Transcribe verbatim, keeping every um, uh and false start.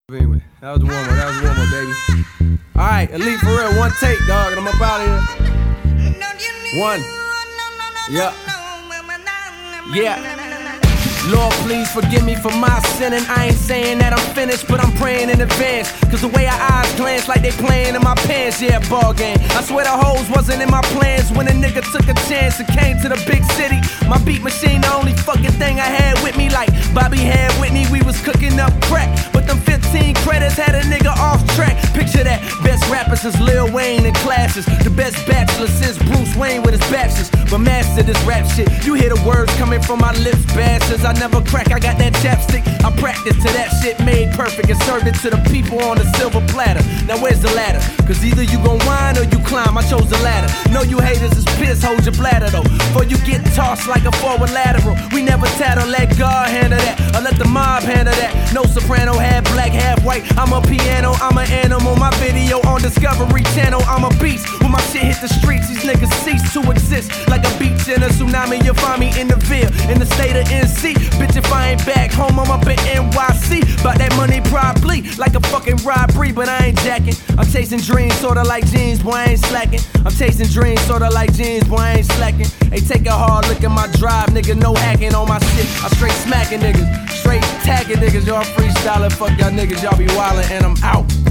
Anyway, that was the warm-up, that was the warm-up, baby. Alright, Elite for real, one take, dog, and I'm up out of here. One. Yeah. Yeah. Lord, please forgive me for my sinning. I ain't saying that I'm finished, but I'm praying in advance. Cause the way our eyes glance like they playing in my pants, yeah, ball game. I swear the hoes wasn't in my plans when a nigga took a chance and came to the big city. My beat machine, the only fucking thing I had with me, like Bobby had Whitney, we was cooking up crack. But them fifteen credits had a nigga off track. Picture that, best rappers since Lil Wayne in classes. The best bachelor since Bruce Wayne with his bachelors. But master this rap shit, you hear the words coming from my lips, bastards. I never crack, I got that chapstick. I practice till that shit made perfect and served it to the people on a silver platter. Now where's the ladder? Cause either you gon' whine or you climb, I chose the ladder. Know you haters is pissed, hold your bladder though. Before you get tossed like a forward lateral. We never tattle, let God handle that, or let the mob handle that. No soprano, half black, half white. I'm a piano, I'm an animal. My video on Discovery Channel, I'm a beast. When my shit hit the streets, these niggas cease to exist. Like a beach in a tsunami, you'll find me in the Ville, in the state of N C. Bitch, if I ain't back home, I'm up in N Y C. Bout that money probably, like a fucking robbery, but I ain't jacking. I'm chasing dreams, sorta like jeans, boy, I ain't slacking. I'm chasing dreams, sorta like jeans, boy, I ain't slacking. Hey, take a hard look at my drive, nigga, no hacking on my shit. I straight smacking niggas, straight tagging niggas. Y'all freestyling, fuck y'all niggas, y'all be wildin', and I'm out.